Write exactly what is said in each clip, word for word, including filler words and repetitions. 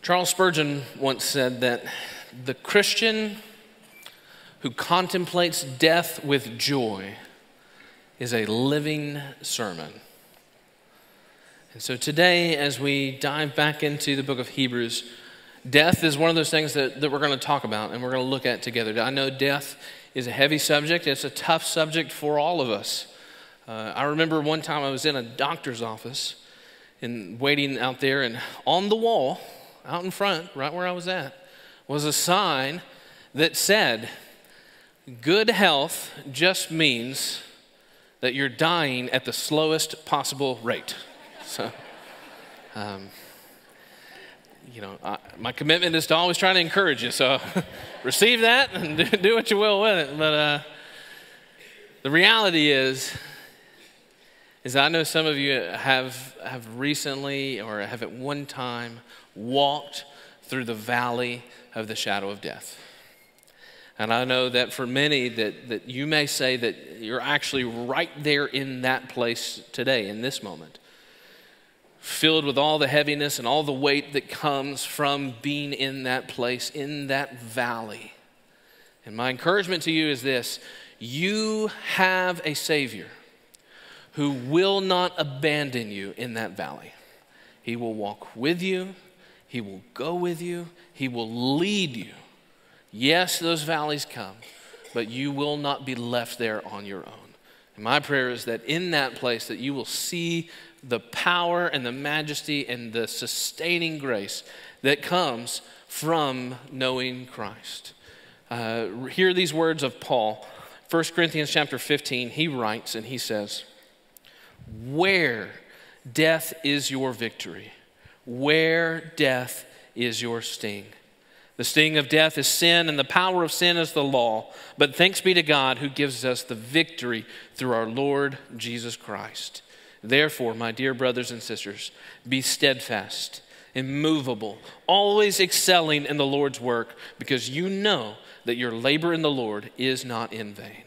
Charles Spurgeon once said that the Christian who contemplates death with joy is a living sermon. And so today, as we dive back into the book of Hebrews, death is one of those things that, that we're going to talk about and we're going to look at together. I know death is a heavy subject. It's a tough subject for all of us. Uh, I remember one time I was in a doctor's office and waiting out there, and on the wall, out in front, right where I was at, was a sign that said, "Good health just means that you're dying at the slowest possible rate." So, um, you know, I, my commitment is to always try to encourage you. So receive that and do, do what you will with it. But uh, the reality is, is I know some of you have have recently or have at one time walked through the valley of the shadow of death. And I know that for many that, that you may say that you're actually right there in that place today, in this moment, filled with all the heaviness and all the weight that comes from being in that place, in that valley. And my encouragement to you is this: you have a Savior who will not abandon you in that valley. He will walk with you. He will go with you. He will lead you. Yes, those valleys come, but you will not be left there on your own. And my prayer is that in that place that you will see the power and the majesty and the sustaining grace that comes from knowing Christ. Uh, hear these words of Paul. First Corinthians chapter fifteen, he writes and he says, "Where death is your victory, where death is your sting. The sting of death is sin, and the power of sin is the law. But thanks be to God who gives us the victory through our Lord Jesus Christ. Therefore, my dear brothers and sisters, be steadfast, immovable, always excelling in the Lord's work, because you know that your labor in the Lord is not in vain."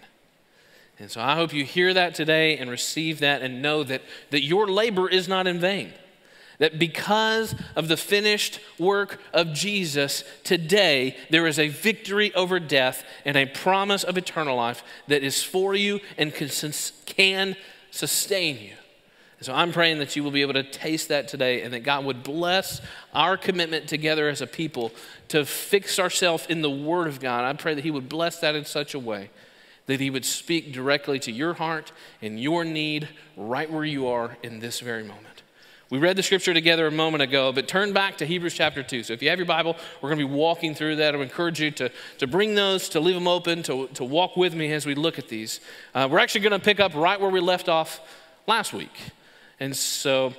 And so I hope you hear that today and receive that and know that, that your labor is not in vain. That because of the finished work of Jesus, today there is a victory over death and a promise of eternal life that is for you and can, can sustain you. So I'm praying that you will be able to taste that today and that God would bless our commitment together as a people to fix ourselves in the Word of God. I pray that He would bless that in such a way that He would speak directly to your heart and your need right where you are in this very moment. We read the scripture together a moment ago, but turn back to Hebrews chapter two. So if you have your Bible, we're going to be walking through that. I would encourage you to, to bring those, to leave them open, to, to walk with me as we look at these. Uh, we're actually going to pick up right where we left off last week. And so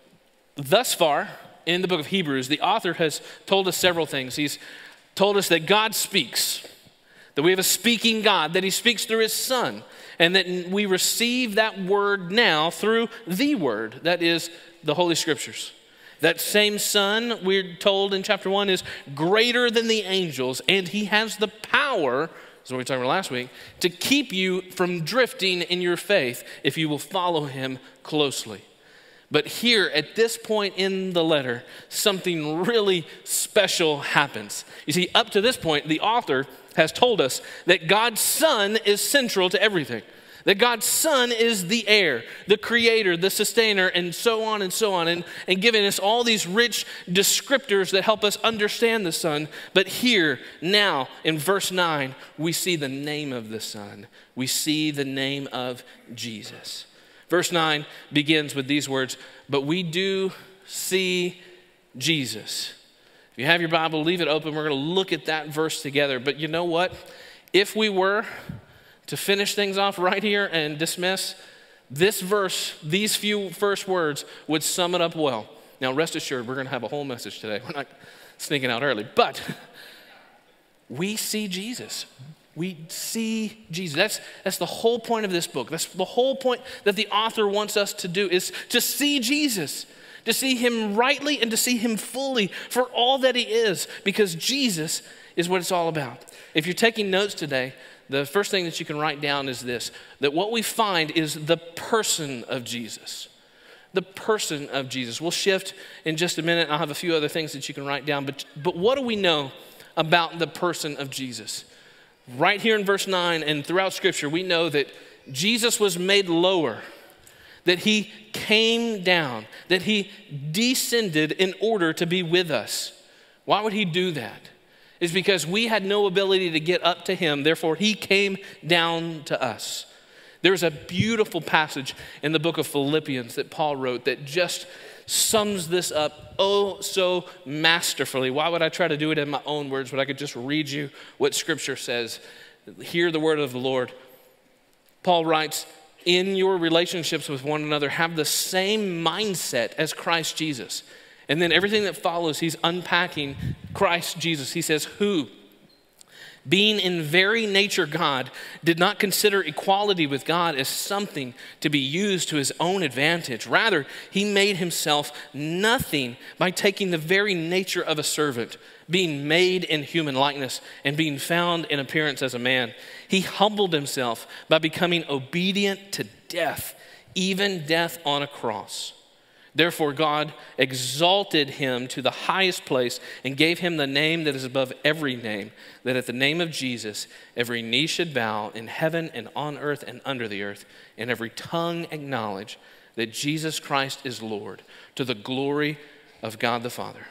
thus far in the book of Hebrews, the author has told us several things. He's told us that God speaks, that we have a speaking God, that He speaks through His Son, and that we receive that word now through the Word, that is the Holy Scriptures. That same Son, we're told in chapter one, is greater than the angels, and He has the power, that's what we talked about last week, to keep you from drifting in your faith if you will follow Him closely. But here, at this point in the letter, something really special happens. You see, up to this point, the author has told us that God's Son is central to everything. That God's Son is the heir, the creator, the sustainer, and so on and so on, and, and giving us all these rich descriptors that help us understand the Son. But here, now, in verse nine, we see the name of the Son. We see the name of Jesus. Verse nine begins with these words, "But we do see Jesus." If you have your Bible, leave it open. We're going to look at that verse together. But you know what? If we were to finish things off right here and dismiss, this verse, these few first words would sum it up well. Now, rest assured, we're going to have a whole message today. We're not sneaking out early, but we see Jesus. We see Jesus. That's, that's the whole point of this book. That's the whole point that the author wants us to do, is to see Jesus, to see Him rightly and to see Him fully for all that He is, because Jesus is what it's all about. If you're taking notes today, the first thing that you can write down is this: that what we find is the person of Jesus. The person of Jesus. We'll shift in just a minute. I'll have a few other things that you can write down. But, but what do we know about the person of Jesus? Right here in verse nine and throughout Scripture, we know that Jesus was made lower, that he came down, that he descended in order to be with us. Why would he do that? It's because we had no ability to get up to him. Therefore, he came down to us. There's a beautiful passage in the book of Philippians that Paul wrote that just sums this up oh so masterfully. Why would I try to do it in my own words when I could just read you what Scripture says? Hear the word of the Lord. Paul writes, in your relationships with one another, have the same mindset as Christ Jesus. And then everything that follows, he's unpacking Christ Jesus. He says, who, being in very nature God, did not consider equality with God as something to be used to his own advantage. Rather, he made himself nothing by taking the very nature of a servant, being made in human likeness and being found in appearance as a man. He humbled himself by becoming obedient to death, even death on a cross. Therefore, God exalted him to the highest place and gave him the name that is above every name, that at the name of Jesus, every knee should bow in heaven and on earth and under the earth, and every tongue acknowledge that Jesus Christ is Lord, to the glory of God the Father.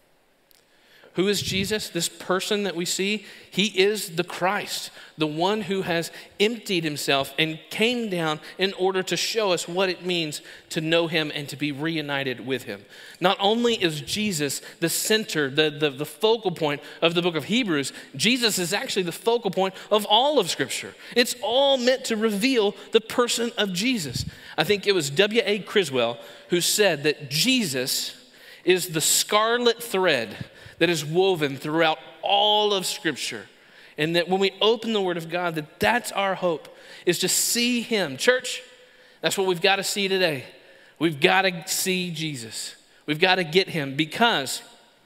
Who is Jesus? This person that we see, he is the Christ, the one who has emptied himself and came down in order to show us what it means to know him and to be reunited with him. Not only is Jesus the center, the, the, the focal point of the book of Hebrews, Jesus is actually the focal point of all of Scripture. It's all meant to reveal the person of Jesus. I think it was W A Criswell who said that Jesus is the scarlet thread that is woven throughout all of Scripture. And that when we open the Word of God, that that's our hope, is to see him. Church, that's what we've got to see today. We've got to see Jesus. We've got to get him, because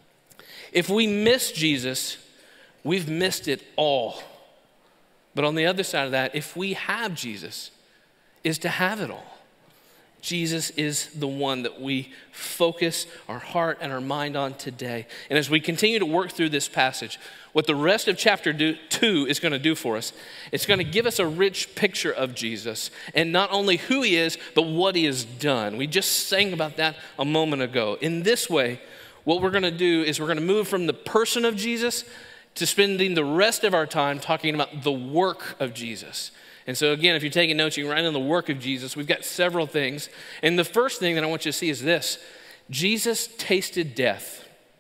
if we miss Jesus, we've missed it all. But on the other side of that, if we have Jesus, is to have it all. Jesus is the one that we focus our heart and our mind on today. And as we continue to work through this passage, what the rest of chapter two is going to do for us, it's going to give us a rich picture of Jesus, and not only who he is, but what he has done. We just sang about that a moment ago. In this way, what we're going to do is we're going to move from the person of Jesus to spending the rest of our time talking about the work of Jesus. And so again, if you're taking notes, you can write on the work of Jesus. We've got several things. And the first thing that I want you to see is this: Jesus tasted death.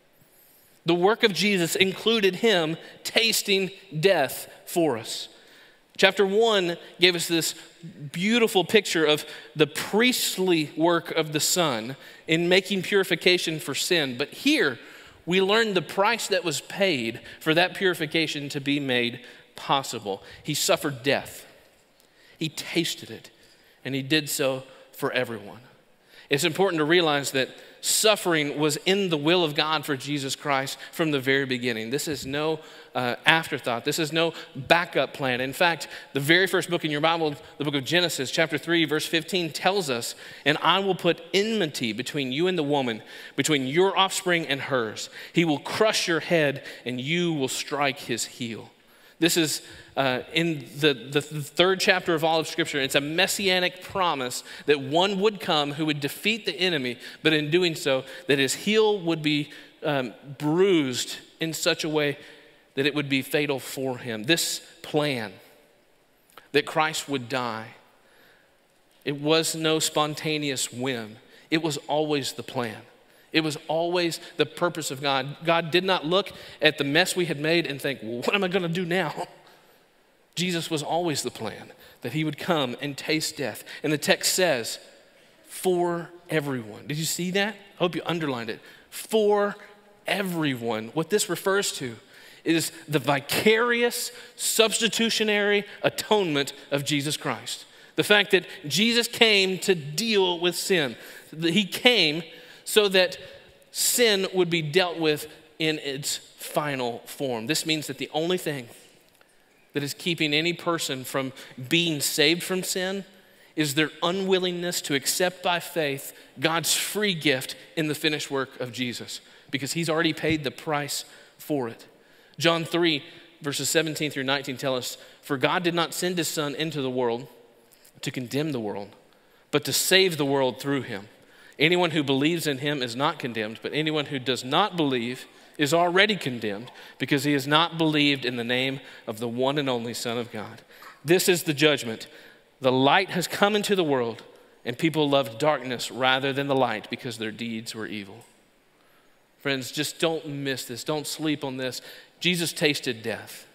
The work of Jesus included him tasting death for us. Chapter one gave us this beautiful picture of the priestly work of the Son in making purification for sin. But here, we learn the price that was paid for that purification to be made possible. He suffered death. He tasted it, and he did so for everyone. It's important to realize that suffering was in the will of God for Jesus Christ from the very beginning. This is no uh, afterthought. This is no backup plan. In fact, the very first book in your Bible, the book of Genesis, chapter three, verse fifteen, tells us, "And I will put enmity between you and the woman, between your offspring and hers. He will crush your head, and you will strike his heel." This is uh, in the, the, the third chapter of all of Scripture. It's a messianic promise that one would come who would defeat the enemy, but in doing so, that his heel would be um, bruised in such a way that it would be fatal for him. This plan that Christ would die, it was no spontaneous whim. It was always the plan. It was always the purpose of God. God did not look at the mess we had made and think, well, what am I going to do now? Jesus was always the plan, that he would come and taste death. And the text says, for everyone. Did you see that? I hope you underlined it. For everyone. What this refers to is the vicarious, substitutionary atonement of Jesus Christ. The fact that Jesus came to deal with sin. He came so that sin would be dealt with in its final form. This means that the only thing that is keeping any person from being saved from sin is their unwillingness to accept by faith God's free gift in the finished work of Jesus, because he's already paid the price for it. John three, verses seventeen through nineteen tell us, "For God did not send his Son into the world to condemn the world, but to save the world through him. Anyone who believes in him is not condemned, but anyone who does not believe is already condemned, because he has not believed in the name of the one and only Son of God. This is the judgment. The light has come into the world, and people loved darkness rather than the light because their deeds were evil." Friends, just don't miss this. Don't sleep on this. Jesus tasted death.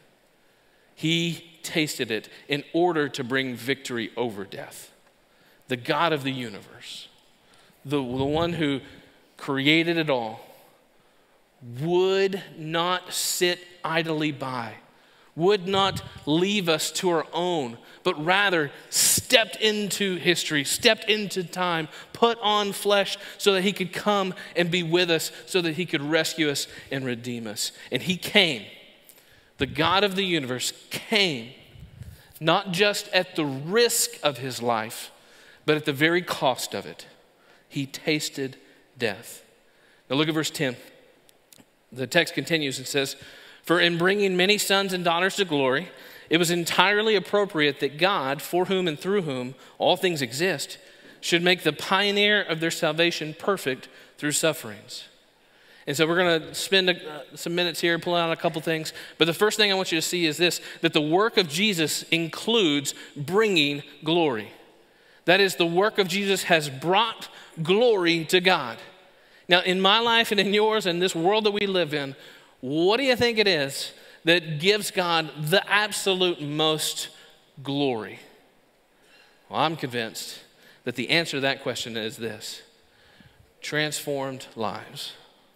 He tasted it in order to bring victory over death. The God of the universe, the, the one who created it all, would not sit idly by, would not leave us to our own, but rather stepped into history, stepped into time, put on flesh so that he could come and be with us, so that he could rescue us and redeem us. And he came. The God of the universe came, not just at the risk of his life, but at the very cost of it. He tasted death. Now look at verse ten. The text continues and says, "For in bringing many sons and daughters to glory, it was entirely appropriate that God, for whom and through whom all things exist, should make the pioneer of their salvation perfect through sufferings." And so we're going to spend a, uh, some minutes here, pull out a couple things. But the first thing I want you to see is this, that the work of Jesus includes bringing glory. That is, the work of Jesus has brought glory to God. Now, in my life and in yours and this world that we live in, what do you think it is that gives God the absolute most glory? Well, I'm convinced that the answer to that question is this: transformed lives.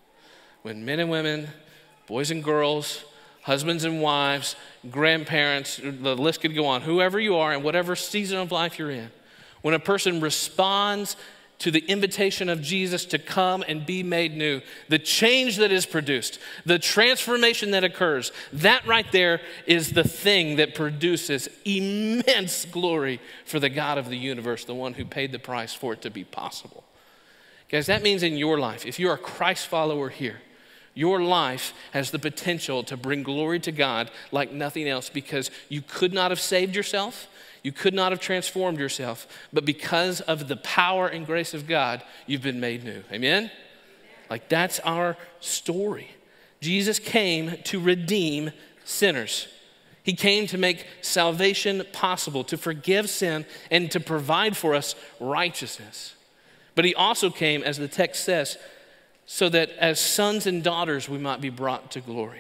When men and women, boys and girls, husbands and wives, grandparents, the list could go on, whoever you are and whatever season of life you're in, when a person responds to the invitation of Jesus to come and be made new, the change that is produced, the transformation that occurs, that right there is the thing that produces immense glory for the God of the universe, the one who paid the price for it to be possible. Guys, that means in your life, if you're a Christ follower here, your life has the potential to bring glory to God like nothing else, because you could not have saved yourself. You could not have transformed yourself, but because of the power and grace of God, you've been made new. Amen? Like, that's our story. Jesus came to redeem sinners. He came to make salvation possible, to forgive sin, and to provide for us righteousness. But he also came, as the text says, so that as sons and daughters we might be brought to glory.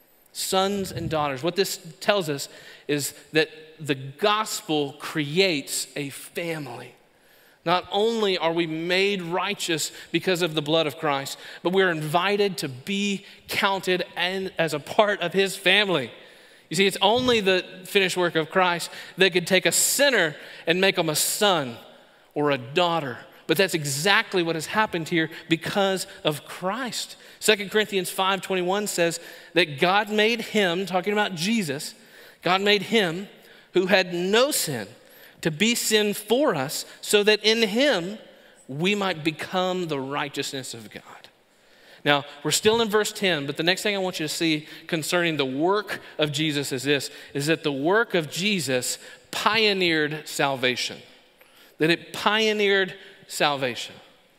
Sons and daughters. What this tells us is that the gospel creates a family. Not only are we made righteous because of the blood of Christ, but we're invited to be counted and as a part of his family. You see, it's only the finished work of Christ that could take a sinner and make them a son or a daughter. But that's exactly what has happened here because of Christ. Second Corinthians five twenty-one says that God made him, talking about Jesus, God made him who had no sin to be sin for us, so that in him we might become the righteousness of God. Now, we're still in verse ten, but the next thing I want you to see concerning the work of Jesus is this, is that the work of Jesus pioneered salvation. That it pioneered salvation.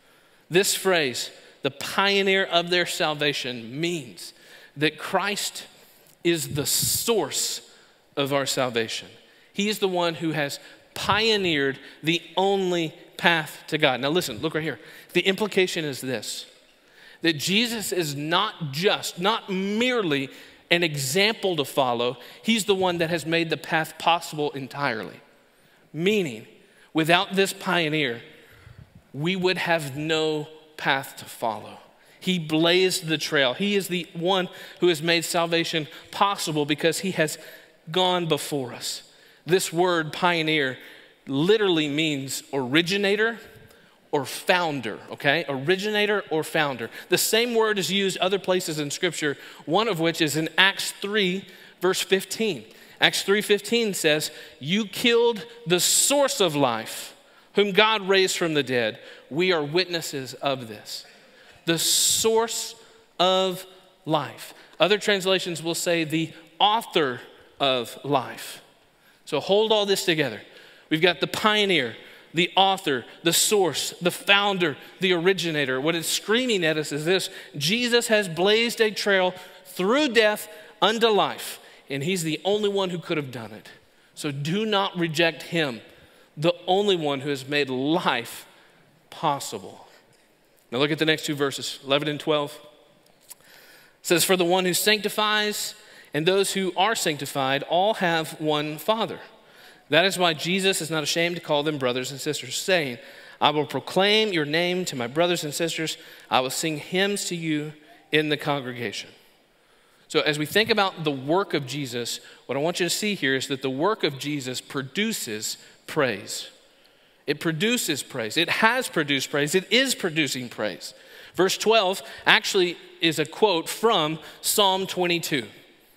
This phrase, the pioneer of their salvation, means that Christ is the source of our salvation. He is the one who has pioneered the only path to God. Now listen, look right here. The implication is this, that Jesus is not just, not merely an example to follow. He's the one that has made the path possible entirely. Meaning, without this pioneer, we would have no path to follow. He blazed the trail. He is the one who has made salvation possible because he has gone before us. This word pioneer literally means originator or founder, okay? Originator or founder. The same word is used other places in Scripture, one of which is in Acts three, verse fifteen. Acts three fifteen says, "You killed the source of life, whom God raised from the dead. We are witnesses of this. The source of life. Other translations will say the author of life. So hold all this together. We've got the pioneer, the author, the source, the founder, the originator. What it's screaming at us is this: Jesus has blazed a trail through death unto life, and he's the only one who could have done it. So do not reject him, the only one who has made life possible. Now look at the next two verses, eleven and twelve. It says, for the one who sanctifies and those who are sanctified all have one Father. That is why Jesus is not ashamed to call them brothers and sisters, saying, I will proclaim your name to my brothers and sisters. I will sing hymns to you in the congregation. So as we think about the work of Jesus, what I want you to see here is that the work of Jesus produces praise. It produces praise. It has produced praise. It is producing praise. Verse twelve actually is a quote from Psalm twenty-two.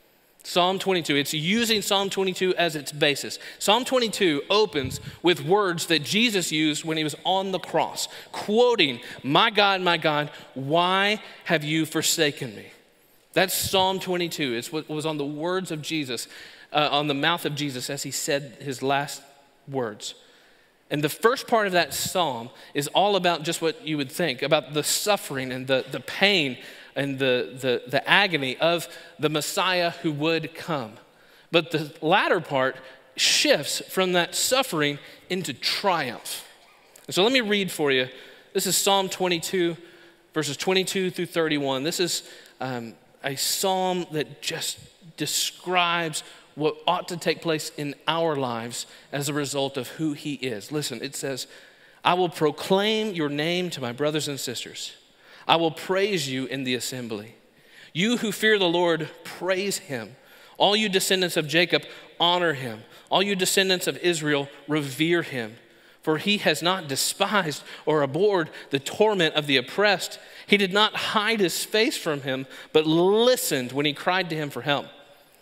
Psalm twenty-two. It's using Psalm twenty-two as its basis. Psalm twenty-two opens with words that Jesus used when he was on the cross, quoting, my God, my God, why have you forsaken me? That's Psalm twenty-two. It's what was on the words of Jesus, uh, on the mouth of Jesus as he said his last words. And the first part of that psalm is all about just what you would think, about the suffering and the, the pain and the, the, the agony of the Messiah who would come. But the latter part shifts from that suffering into triumph. And so let me read for you. This is Psalm twenty-two, verses twenty-two through thirty-one. This is um, a psalm that just describes what ought to take place in our lives as a result of who he is. Listen, it says, I will proclaim your name to my brothers and sisters. I will praise you in the assembly. You who fear the Lord, praise him. All you descendants of Jacob, honor him. All you descendants of Israel, revere him. For he has not despised or abhorred the torment of the oppressed. He did not hide his face from him, but listened when he cried to him for help.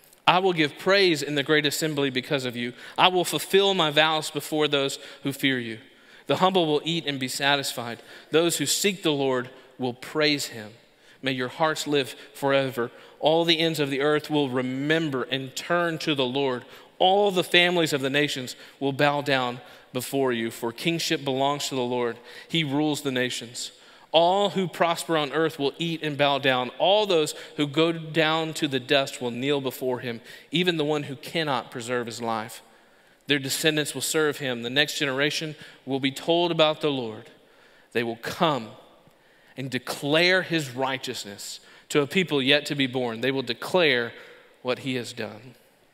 I will give praise in the great assembly because of you. I will fulfill my vows before those who fear you. The humble will eat and be satisfied. Those who seek the Lord will praise him. May your hearts live forever. All the ends of the earth will remember and turn to the Lord. All the families of the nations will bow down before you, for kingship belongs to the Lord. He rules the nations. All who prosper on earth will eat and bow down. All those who go down to the dust will kneel before him, even the one who cannot preserve his life. Their descendants will serve him. The next generation will be told about the Lord. They will come and declare his righteousness to a people yet to be born. They will declare what he has done.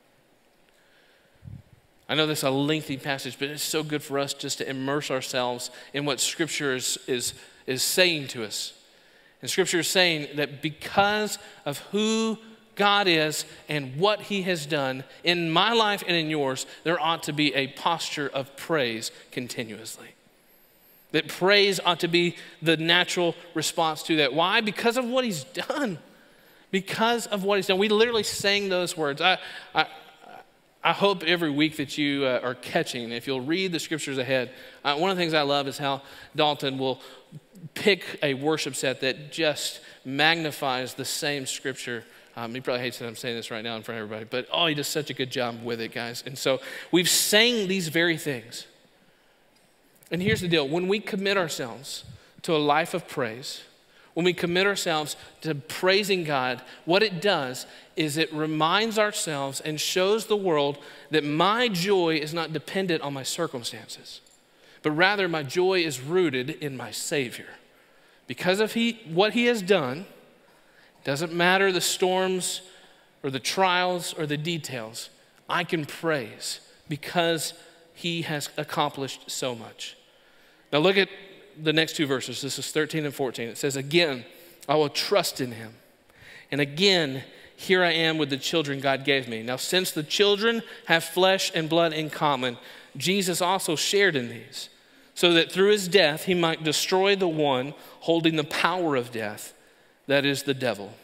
I know this is a lengthy passage, but it's so good for us just to immerse ourselves in what Scripture is, is, is saying to us. And Scripture is saying that because of who God is and what he has done in my life and in yours, there ought to be a posture of praise continuously. That praise ought to be the natural response to that. Why? Because of what he's done. Because of what he's done. We literally sang those words. I, I, I hope every week that you uh, are catching, if you'll read the scriptures ahead. Uh, one of the things I love is how Dalton will pick a worship set that just magnifies the same scripture. Um, he probably hates that I'm saying this right now in front of everybody, but oh, he does such a good job with it, guys. And so we've sang these very things. And here's the deal. When we commit ourselves to a life of praise, when we commit ourselves to praising God, what it does is it reminds ourselves and shows the world that my joy is not dependent on my circumstances, but rather my joy is rooted in my Savior. Because of he, what he has done, doesn't matter the storms or the trials or the details, I can praise because he has accomplished so much. Now look at the next two verses. This is thirteen and fourteen. It says, again, I will trust in him. And again, here I am with the children God gave me. Now, since the children have flesh and blood in common, Jesus also shared in these, so that through his death he might destroy the one holding the power of death, that is the devil.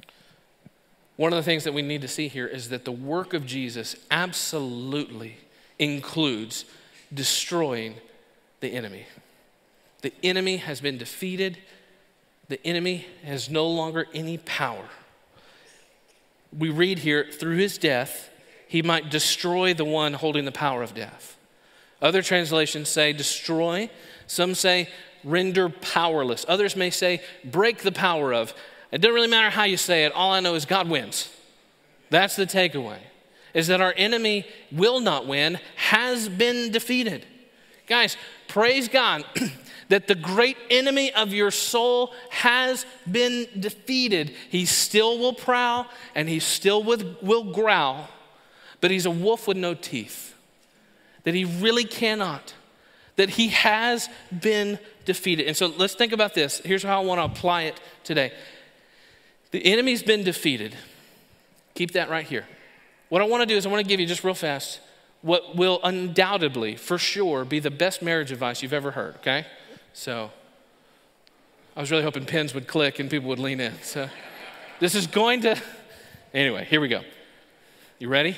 One of the things that we need to see here is that the work of Jesus absolutely includes destroying the enemy. The enemy has been defeated. The enemy has no longer any power. We read here, through his death, he might destroy the one holding the power of death. Other translations say destroy. Some say render powerless. Others may say break the power of. It doesn't really matter how you say it. All I know is God wins. That's the takeaway, is that our enemy will not win, has been defeated. Guys, praise God that the great enemy of your soul has been defeated. He still will prowl and he still will growl, but he's a wolf with no teeth, that he really cannot, that he has been defeated. And so let's think about this. Here's how I want to apply it today. The enemy's been defeated. Keep that right here. What I want to do is I want to give you just real fast what will undoubtedly, for sure, be the best marriage advice you've ever heard, okay? So I was really hoping pins would click and people would lean in. So this is going to, anyway, here we go. You ready?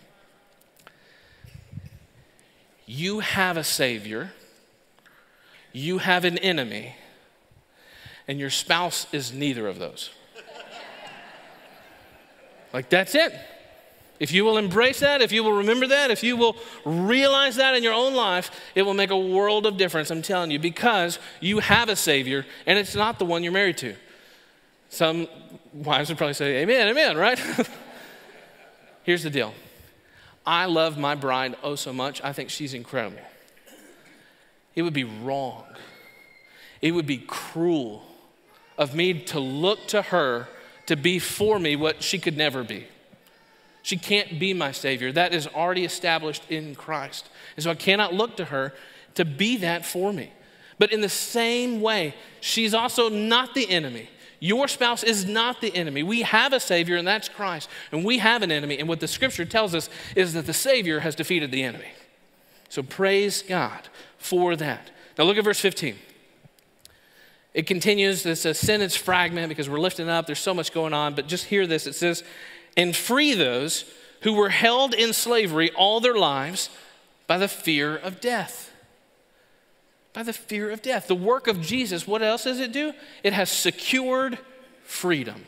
You have a Savior, you have an enemy, and your spouse is neither of those. Like, that's it. If you will embrace that, if you will remember that, if you will realize that in your own life, it will make a world of difference, I'm telling you, because you have a Savior, and it's not the one you're married to. Some wives would probably say, amen, amen, right? Here's the deal. I love my bride oh so much. I think she's incredible. It would be wrong. It would be cruel of me to look to her to be for me what she could never be. She can't be my Savior. That is already established in Christ. And so I cannot look to her to be that for me. But in the same way, she's also not the enemy. Your spouse is not the enemy. We have a Savior, and that's Christ. And we have an enemy. And what the Scripture tells us is that the Savior has defeated the enemy. So praise God for that. Now look at verse fifteen. It continues. It's a sentence fragment because we're lifting up. There's so much going on. But just hear this. It says, and free those who were held in slavery all their lives by the fear of death. By the fear of death. The work of Jesus, what else does it do? It has secured freedom.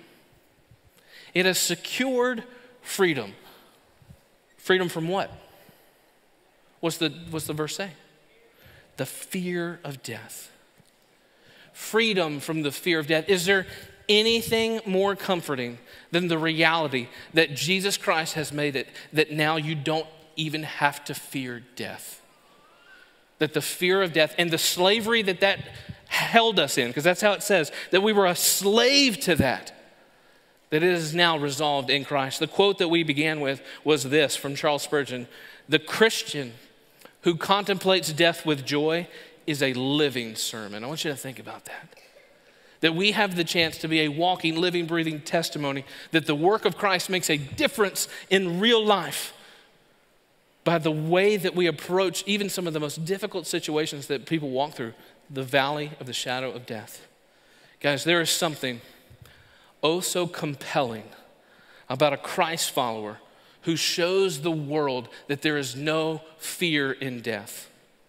It has secured freedom. Freedom from what? What's the, what's the verse say? The fear of death. Freedom from the fear of death. Is there anything more comforting than the reality that Jesus Christ has made it that now you don't even have to fear death? That the fear of death and the slavery that that held us in, because that's how it says, that we were a slave to that, that it is now resolved in Christ. The quote that we began with was this from Charles Spurgeon: the Christian who contemplates death with joy is a living sermon. I want you to think about that. That we have the chance to be a walking, living, breathing testimony that the work of Christ makes a difference in real life by the way that we approach even some of the most difficult situations that people walk through, the valley of the shadow of death. Guys, there is something oh so compelling about a Christ follower who shows the world that there is no fear in death.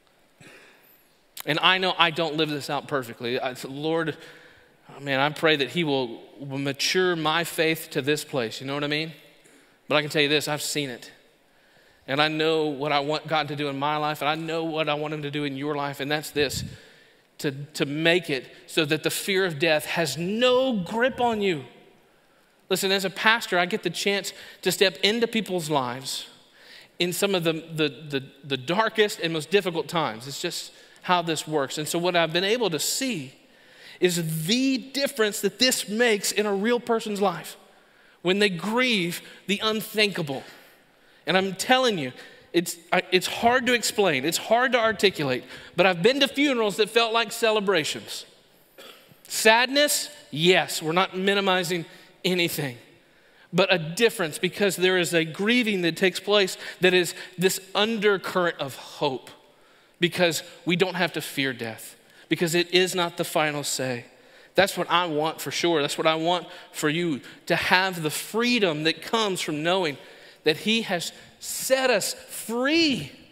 And I know I don't live this out perfectly. I, Lord, man, I pray that he will, will mature my faith to this place. You know what I mean? But I can tell you this, I've seen it. And I know what I want God to do in my life, and I know what I want him to do in your life, and that's this, to, to make it so that the fear of death has no grip on you. Listen, as a pastor, I get the chance to step into people's lives in some of the, the, the, the darkest and most difficult times. It's just how this works. And so what I've been able to see is the difference that this makes in a real person's life when they grieve the unthinkable. And I'm telling you, it's, it's hard to explain. It's hard to articulate. But I've been to funerals that felt like celebrations. Sadness, yes, we're not minimizing anything. But a difference, because there is a grieving that takes place that is this undercurrent of hope. Because we don't have to fear death. Because it is not the final say. That's what I want for sure. That's what I want for you, to have the freedom that comes from knowing that he has set us free.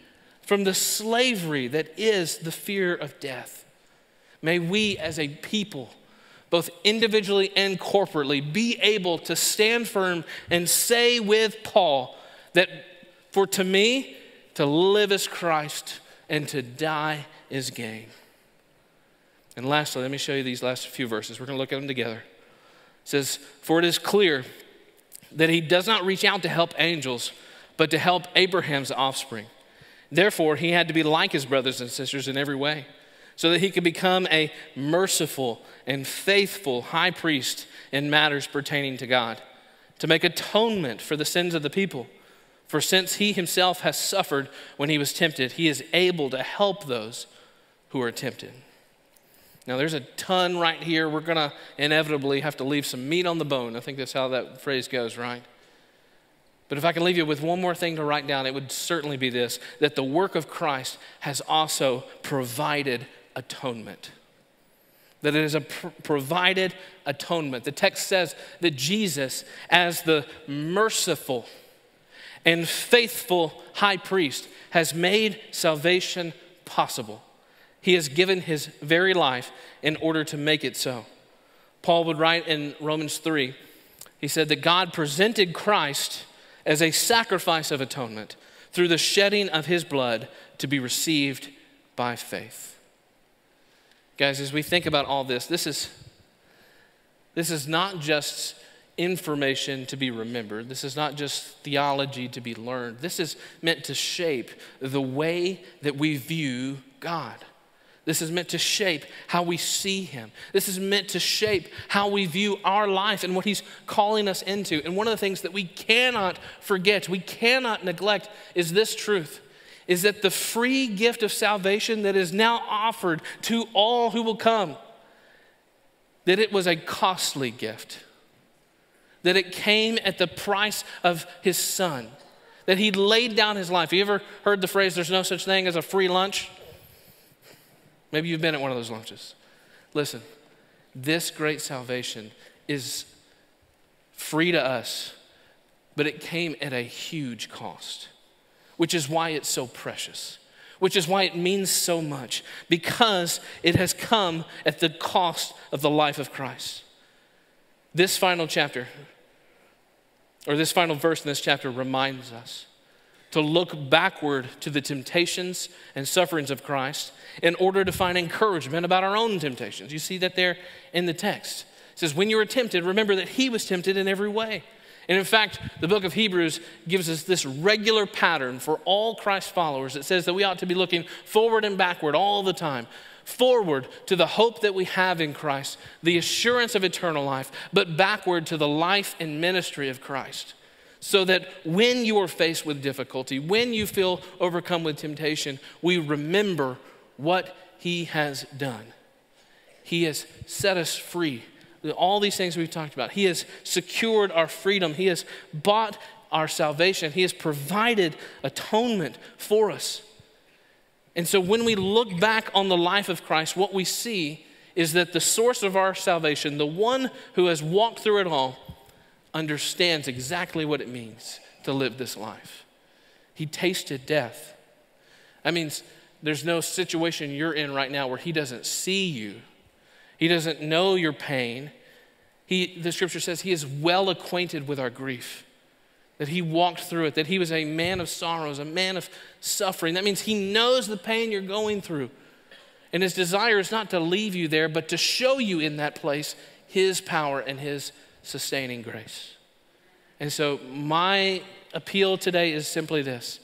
from the slavery that is the fear of death. May we as a people, both individually and corporately, be able to stand firm and say with Paul that for to me, to live is Christ and to die is gain. And lastly, let me show you these last few verses. We're going to look at them together. It says, for it is clear that he does not reach out to help angels, but to help Abraham's offspring. Therefore, he had to be like his brothers and sisters in every way, so that he could become a merciful and faithful high priest in matters pertaining to God, to make atonement for the sins of the people. For since he himself has suffered when he was tempted, he is able to help those who are tempted. Now, there's a ton right here. We're going to inevitably have to leave some meat on the bone. I think that's how that phrase goes, right? But if I can leave you with one more thing to write down, it would certainly be this, that the work of Christ has also provided atonement. That it is a pr- provided atonement. The text says that Jesus, as the merciful and faithful high priest, has made salvation possible. He has given his very life in order to make it so. Paul would write in Romans three, he said that God presented Christ as a sacrifice of atonement through the shedding of his blood to be received by faith. Guys, as we think about all this, this is, this is not just information to be remembered. This is not just theology to be learned. This is meant to shape the way that we view God. This is meant to shape how we see him. This is meant to shape how we view our life and what he's calling us into. And one of the things that we cannot forget, we cannot neglect, is this truth, is that the free gift of salvation that is now offered to all who will come, that it was a costly gift, that it came at the price of his son, that he laid down his life. You ever heard the phrase, there's no such thing as a free lunch? Maybe you've been at one of those lunches. Listen, this great salvation is free to us, but it came at a huge cost, which is why it's so precious, which is why it means so much, because it has come at the cost of the life of Christ. This final chapter, or this final verse in this chapter, reminds us to look backward to the temptations and sufferings of Christ in order to find encouragement about our own temptations. You see that there in the text. It says, when you are tempted, remember that he was tempted in every way. And in fact, the book of Hebrews gives us this regular pattern for all Christ followers. It says that we ought to be looking forward and backward all the time. Forward to the hope that we have in Christ, the assurance of eternal life, but backward to the life and ministry of Christ. So that when you are faced with difficulty, when you feel overcome with temptation, we remember what he has done. He has set us free. All these things we've talked about. He has secured our freedom. He has bought our salvation. He has provided atonement for us. And so when we look back on the life of Christ, what we see is that the source of our salvation, the one who has walked through it all, understands exactly what it means to live this life. He tasted death. That means there's no situation you're in right now where he doesn't see you. He doesn't know your pain. He, the scripture says he is well acquainted with our grief, that he walked through it, that he was a man of sorrows, a man of suffering. That means he knows the pain you're going through. And his desire is not to leave you there, but to show you in that place his power and his sustaining grace. And so my appeal today is simply this: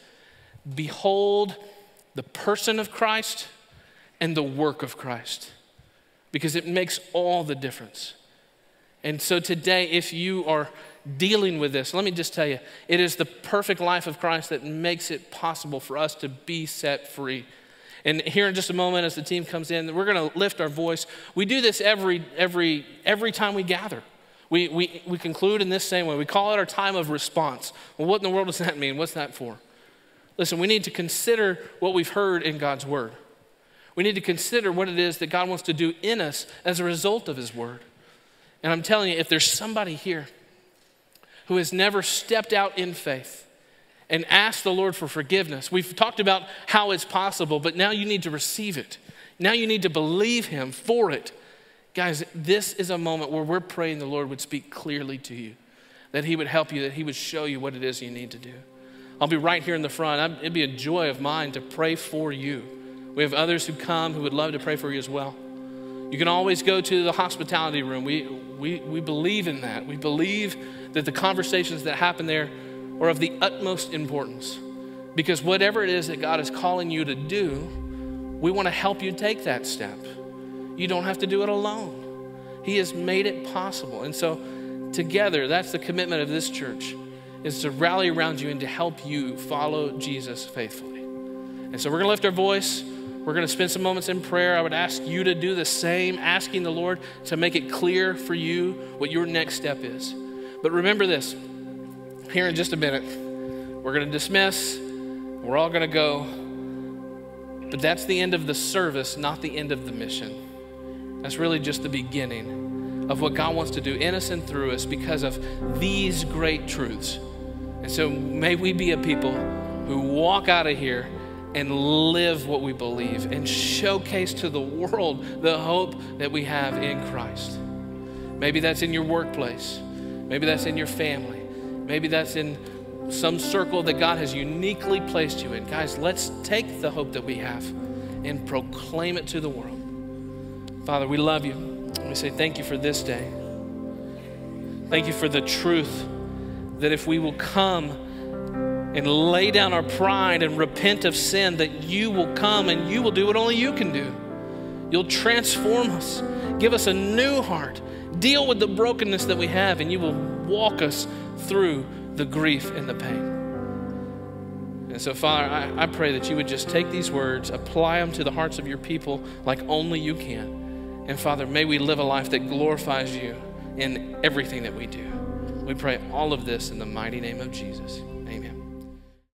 behold the person of Christ and the work of Christ, because it makes all the difference. And so today, if you are dealing with this, let me just tell you, it is the perfect life of Christ that makes it possible for us to be set free. And here in just a moment, as the team comes in, we're going to lift our voice. We do this every every every time we gather. We, we, we conclude in this same way. We call it our time of response. Well, what in the world does that mean? What's that for? Listen, we need to consider what we've heard in God's word. We need to consider what it is that God wants to do in us as a result of his word. And I'm telling you, if there's somebody here who has never stepped out in faith and ask the Lord for forgiveness. We've talked about how it's possible, but now you need to receive it. Now you need to believe him for it. Guys, this is a moment where we're praying the Lord would speak clearly to you, that he would help you, that he would show you what it is you need to do. I'll be right here in the front. It'd be a joy of mine to pray for you. We have others who come who would love to pray for you as well. You can always go to the hospitality room. We, we, we believe in that. We believe that the conversations that happen there are of the utmost importance, because whatever it is that God is calling you to do, we want to help you take that step. You don't have to do it alone. He has made it possible. And so together, that's the commitment of this church, is to rally around you and to help you follow Jesus faithfully. And so we're going to lift our voice. We're going to spend some moments in prayer. I would ask you to do the same, asking the Lord to make it clear for you what your next step is. But remember this, here in just a minute, we're going to dismiss. We're all going to go. But that's the end of the service, not the end of the mission. That's really just the beginning of what God wants to do in us and through us because of these great truths. And so may we be a people who walk out of here and live what we believe and showcase to the world the hope that we have in Christ. Maybe that's in your workplace. Maybe that's in your family. Maybe that's in some circle that God has uniquely placed you in. Guys, let's take the hope that we have and proclaim it to the world. Father, we love you. And we say thank you for this day. Thank you for the truth that if we will come and lay down our pride and repent of sin, that you will come and you will do what only you can do. You'll transform us, give us a new heart, deal with the brokenness that we have, and you will walk us through the grief and the pain. And so, Father, I, I pray that you would just take these words, apply them to the hearts of your people like only you can. And Father, may we live a life that glorifies you in everything that we do. We pray all of this in the mighty name of Jesus.